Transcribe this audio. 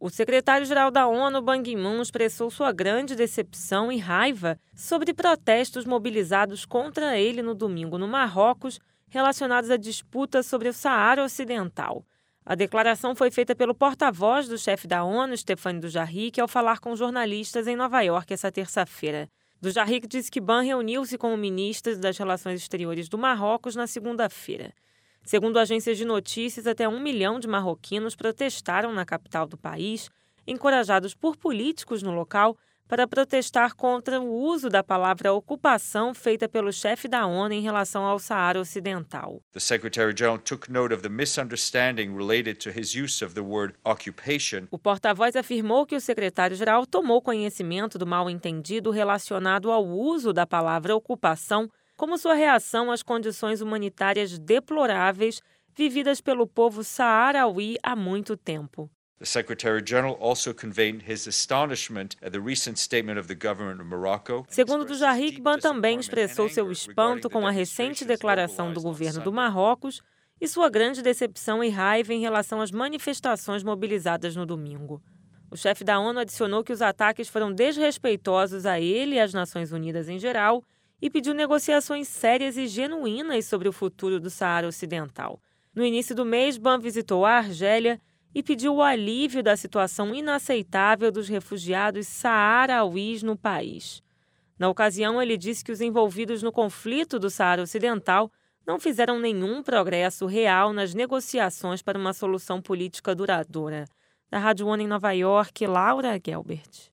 O secretário-geral da ONU, Ban Ki-moon, expressou sua grande decepção e raiva sobre protestos mobilizados contra ele no domingo no Marrocos, relacionados à disputa sobre o Saara Ocidental. A declaração foi feita pelo porta-voz do chefe da ONU, Stéphane Dujarric, ao falar com jornalistas em Nova York essa terça-feira. Dujarric disse que Ban reuniu-se com o ministro das Relações Exteriores do Marrocos na segunda-feira. Segundo agências de notícias, até 1 milhão de marroquinos protestaram na capital do país, encorajados por políticos no local para protestar contra o uso da palavra ocupação feita pelo chefe da ONU em relação ao Saara Ocidental. The Secretary-General took note of the misunderstanding related to his use of the word occupation. O porta-voz afirmou que o secretário-geral tomou conhecimento do mal-entendido relacionado ao uso da palavra ocupação como sua reação às condições humanitárias deploráveis vividas pelo povo saaraui há muito tempo. The Secretary-General also conveyed his astonishment at the recent statement of the government of Morocco. Segundo Dujarric, Ban também expressou seu espanto com a recente declaração do governo do Marrocos e sua grande decepção e raiva em relação às manifestações mobilizadas no domingo. O chefe da ONU adicionou que os ataques foram desrespeitosos a ele e às Nações Unidas em geral e pediu negociações sérias e genuínas sobre o futuro do Saara Ocidental. No início do mês, Ban visitou a Argélia e pediu o alívio da situação inaceitável dos refugiados saarauis no país. Na ocasião, ele disse que os envolvidos no conflito do Saara Ocidental não fizeram nenhum progresso real nas negociações para uma solução política duradoura. Da Rádio ONU em Nova York, Laura Gelbert.